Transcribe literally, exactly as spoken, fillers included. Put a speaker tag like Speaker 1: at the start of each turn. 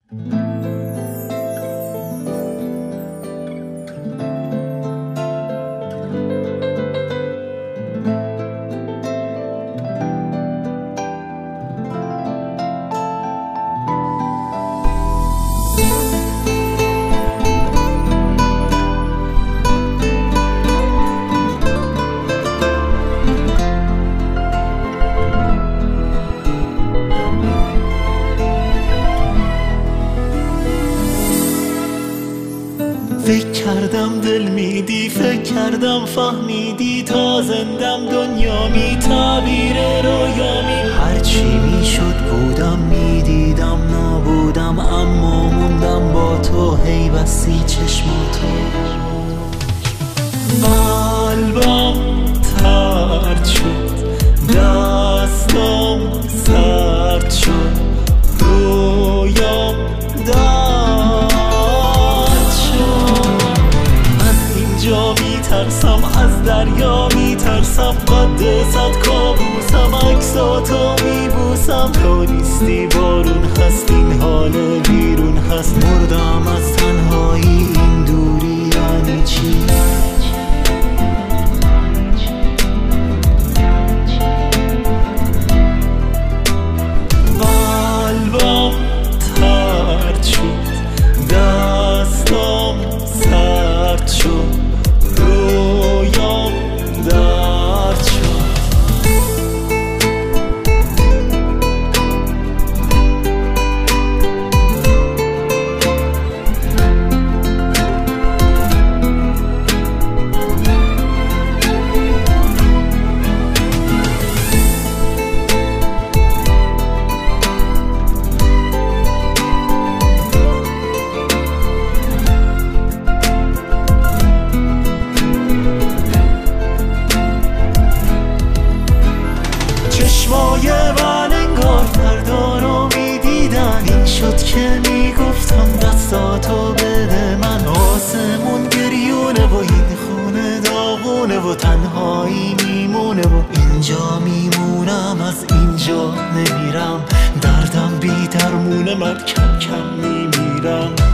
Speaker 1: فکر کردم دل میدی، فکر کردم فهمیدی، تا زندم دنیامی، تعبیر رویامی. هرچی میشد بودم، میدیدم نبودم، اما موندم با تو، هی بسی چشماتو. قلبم ترد شد، دستم سرد شد، رویام میترسم، از دریا میترسم، قد صد کابوسم، عکساتو میبوسم. تو نیستی بارون هست، این حال بیرون هست، مردم از تنهایی، این دوری یعنی چی؟ قلبم ترد شد، دستم سرد شد، رویام درد شد. چشمای من انگار فردا رو میدیدن، این شد که میگفتم دستاتو بده من. آسمون گریونه و این خونه داغونه و تنهایی میمونه و اینجا میمونم، از اینجا نمیرم، دردم بی درمونه، من کم کم میمیرم.